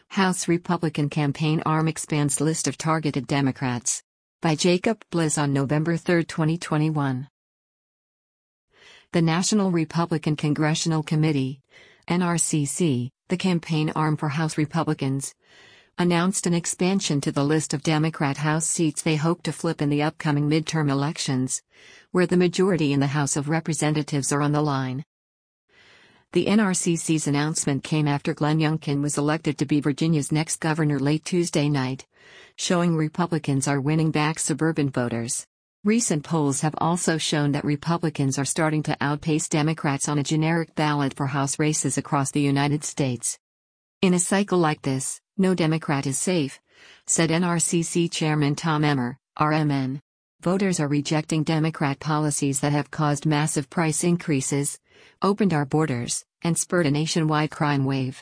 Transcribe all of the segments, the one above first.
House Republican campaign arm expands list of targeted Democrats. By Jacob Bliss on November 3, 2021. The National Republican Congressional Committee, NRCC, the campaign arm for House Republicans, announced an expansion to the list of Democrat House seats they hope to flip in the upcoming midterm elections, where the majority in the House of Representatives are on the line. The NRCC's announcement came after Glenn Youngkin was elected to be Virginia's next governor late Tuesday night, showing Republicans are winning back suburban voters. Recent polls have also shown that Republicans are starting to outpace Democrats on a generic ballot for House races across the United States. In a cycle like this, no Democrat is safe, said NRCC Chairman Tom Emmer, RMN. Voters are rejecting Democrat policies that have caused massive price increases, opened our borders, and spurred a nationwide crime wave.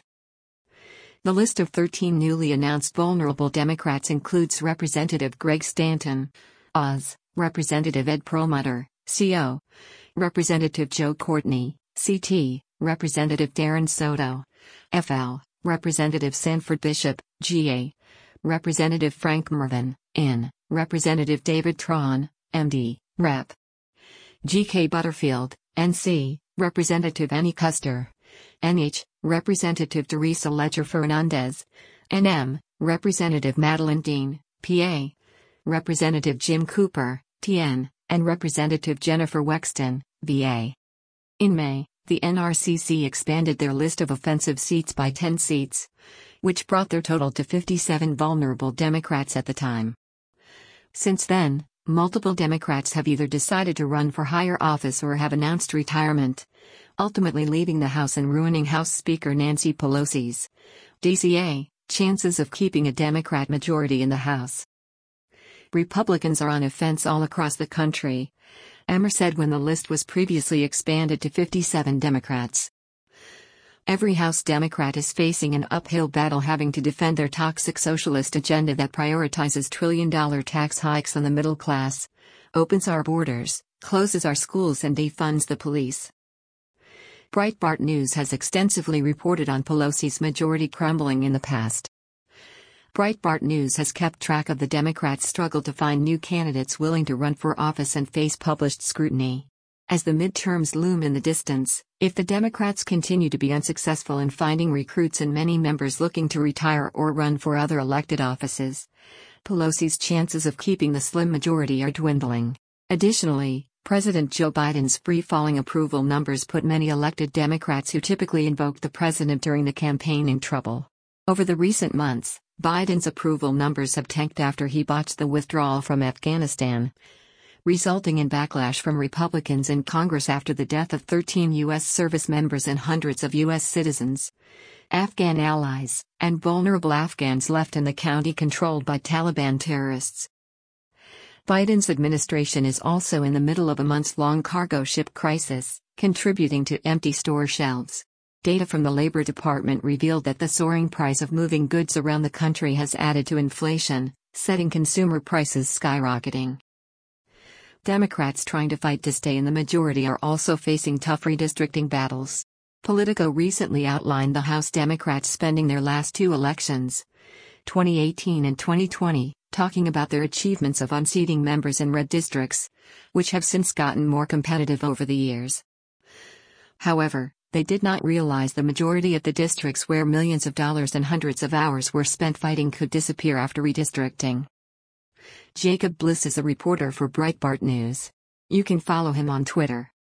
The list of 13 newly announced vulnerable Democrats includes Representative Greg Stanton, Oz, Representative Ed Perlmutter, CO, Representative Joe Courtney, CT, Representative Darren Soto, FL, Representative Sanford Bishop, GA, Representative Frank Mervyn, IN, Representative David Tron, MD, Rep. GK Butterfield, NC, Representative Annie Custer, NH, Representative Teresa Ledger Fernandez, NM, Representative Madeline Dean, PA, Representative Jim Cooper, TN, and Representative Jennifer Wexton, VA. In May, the NRCC expanded their list of offensive seats by 10 seats, which brought their total to 57 vulnerable Democrats at the time. Since then, multiple Democrats have either decided to run for higher office or have announced retirement, ultimately leaving the House and ruining House Speaker Nancy Pelosi's DCA chances of keeping a Democrat majority in the House. Republicans are on offense all across the country, Emmer said when the list was previously expanded to 57 Democrats. Every House Democrat is facing an uphill battle having to defend their toxic socialist agenda that prioritizes trillion-dollar tax hikes on the middle class, opens our borders, closes our schools and defunds the police. Breitbart News has extensively reported on Pelosi's majority crumbling in the past. Breitbart News has kept track of the Democrats' struggle to find new candidates willing to run for office and face published scrutiny. As the midterms loom in the distance, if the Democrats continue to be unsuccessful in finding recruits and many members looking to retire or run for other elected offices, Pelosi's chances of keeping the slim majority are dwindling. Additionally, President Joe Biden's free-falling approval numbers put many elected Democrats who typically invoked the president during the campaign in trouble. Over the recent months, Biden's approval numbers have tanked after he botched the withdrawal from Afghanistan, resulting in backlash from Republicans in Congress after the death of 13 U.S. service members and hundreds of U.S. citizens, Afghan allies, and vulnerable Afghans left in the county controlled by Taliban terrorists. Biden's administration is also in the middle of a months-long cargo ship crisis, contributing to empty store shelves. Data from the Labor Department revealed that the soaring price of moving goods around the country has added to inflation, setting consumer prices skyrocketing. Democrats trying to fight to stay in the majority are also facing tough redistricting battles. Politico recently outlined the House Democrats spending their last two elections, 2018 and 2020, talking about their achievements of unseating members in red districts, which have since gotten more competitive over the years. However, they did not realize the majority of the districts where millions of dollars and hundreds of hours were spent fighting could disappear after redistricting. Jacob Bliss is a reporter for Breitbart News. You can follow him on Twitter.